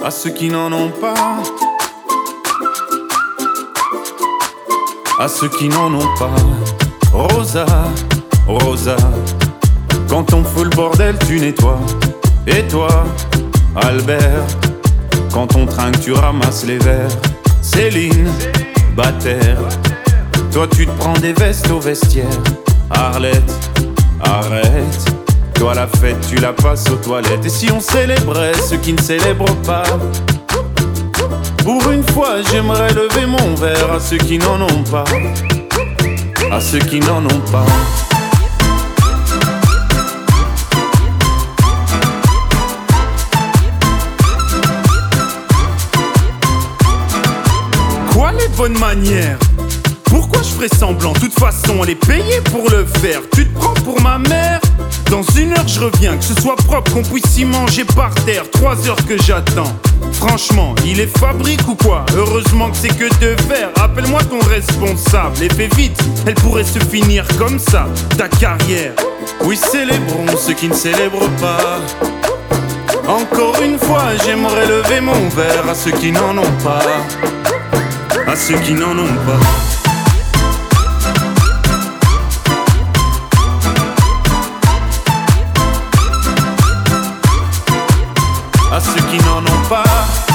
à ceux qui n'en ont pas, à ceux qui n'en ont pas. Rosa, Rosa, quand on fout le bordel tu nettoies. Et toi, Albert, quand on trinque tu ramasses les verres. Céline, Bataire, toi tu te prends des vestes au vestiaire. Arlette, arrête, toi la fête tu la passes aux toilettes. Et si on célébrait ceux qui ne célèbrent pas? Pour une fois j'aimerais lever mon verre à ceux qui n'en ont pas, à ceux qui n'en ont pas. Quoi les bonnes manières? Pourquoi je ferais semblant? De toute façon elle est payée pour le faire. Tu te prends pour ma mère? Dans 1 heure je reviens, que ce soit propre, qu'on puisse y manger par terre. 3 heures que j'attends. Franchement, il est fabrique ou quoi? Heureusement que c'est que de verre. Appelle-moi ton responsable et fais vite, elle pourrait se finir comme ça, ta carrière. Oui, célébrons ceux qui ne célèbrent pas. Encore une fois, j'aimerais lever mon verre à ceux qui n'en ont pas, à ceux qui n'en ont pas. À ceux qui n'en ont pas.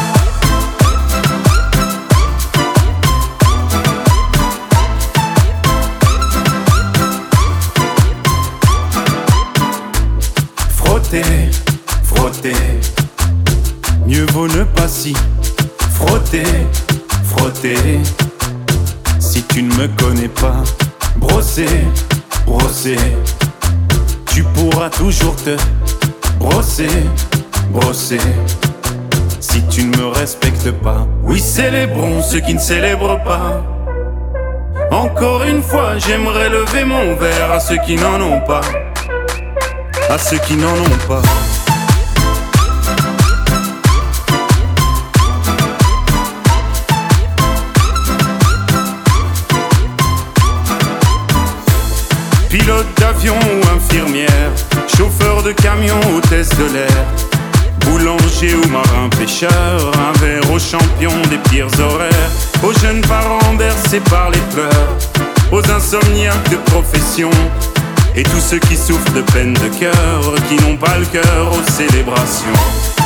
Frotter, frotter, mieux vaut ne pas s'y frotter, frotter. Si tu ne me connais pas, brosser, brosser, tu pourras toujours te brosser, brosser. Si tu ne me respectes pas, oui, célébrons ceux qui ne célèbrent pas. Encore une fois, j'aimerais lever mon verre à ceux qui n'en ont pas, à ceux qui n'en ont pas. Pilote d'avion ou infirmière, chauffeur de camion, hôtesse de l'air, boulanger ou marin pêcheur, un verre aux champions des pires horaires, aux jeunes parents bercés par les pleurs, aux insomniaques de profession, et tous ceux qui souffrent de peine de cœur, qui n'ont pas le cœur aux célébrations.